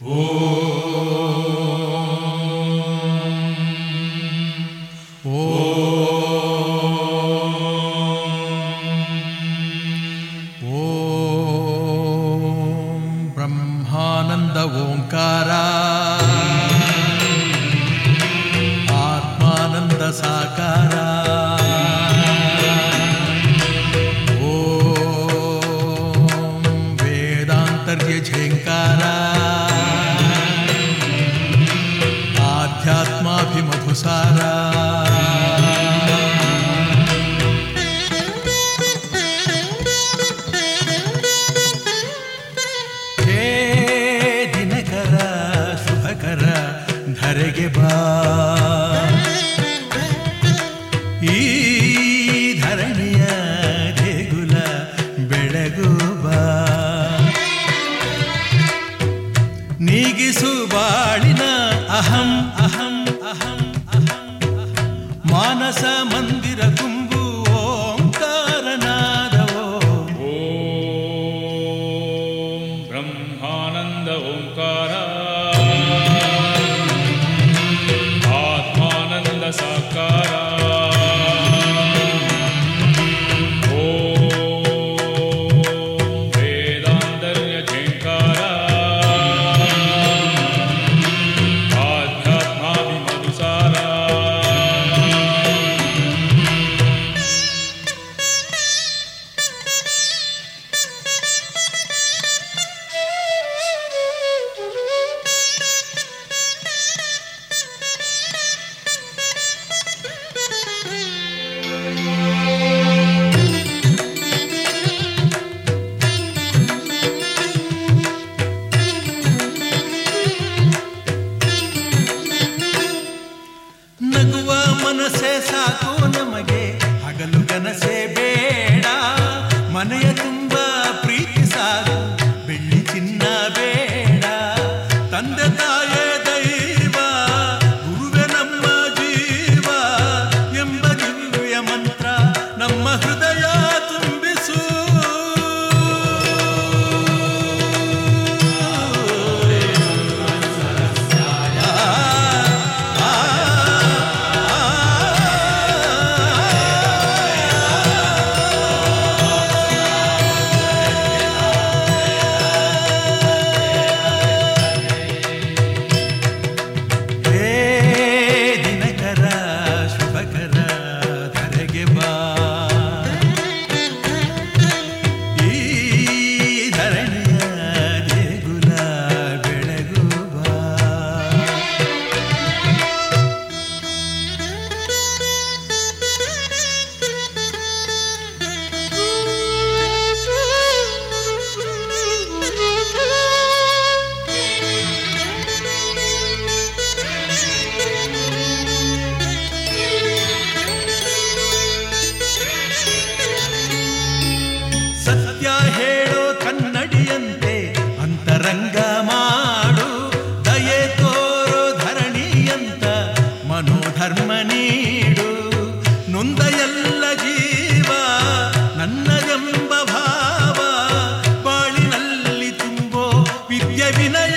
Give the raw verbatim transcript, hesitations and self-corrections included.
ಬ್ರಹ್ಮಾನಂದ ಓಂಕಾರ ಆತ್ಮಾನಂದ ಸಾಕಾರ ಓಂ ವೇದಾಂತರ್ಯ ಝೇಂಕಾರ ಆಧ್ಯಾತ್ಮಾಭಿಮಧುಸಾರ ಧರೆಗೆ ಬಾ ಈ ಧರಣಿಯ ದೇಗುಲ ಬೆಳಗು ಬಾ ನೀಗಿಸು ಬಾಳಿನ ಅಹಂ ಅಹಂ ಅಹಂ ಅಹಂ ಮಾನಸ ಮಂದಿರ ತುಂಬು ಓಂಕಾರನಾದವೋ ಓಂ ಬ್ರಹ್ಮಾನಂದ ಓಂಕಾರ ಸಾಕಾರ ಓಂ ವೇದಾಂತರ್ಯ ಝೇಂಕಾರ ಆಧ್ಯಾತ್ಮಾಭಿಮಧುಸಾರ ನಗುವ ಮನಸ್ಸೇ ಸಾಕು ನಮಗೆ ಹಗಲು ಕನಸೇ ಬೇಡ ಮನೆಯ ತುಂಬ ಪ್ರೀತಿ ಸಾಕು ಬೆಳ್ಳಿ ಚಿನ್ನ ಬೇಡ ತಂದೆ ತಾಯೇ ದೈವ ಗುರುವೆ ನಮ್ಮ ಜೀವ ಎಂಬ ದಿವ್ಯ ಮಂತ್ರ ನಮ್ಮ ಹೃದಯ ತುಂಬಿಸು ಸತ್ಯ ಹೇಳೋ ಕನ್ನಡಿಯಂತೆ ಅಂತರಂಗ ಮಾಡು ದಯೆ ತೋರೋ ಧರಣಿಯಂತ ಮನೋಧರ್ಮ ನೀಡು ನೊಂದ ಎಲ್ಲ ಜೀವ ನನ್ನದೆಂಬ ಭಾವ ಬಾಳಿನಲ್ಲಿ ತುಂಬೋ ವಿದ್ಯೆ ವಿನಯ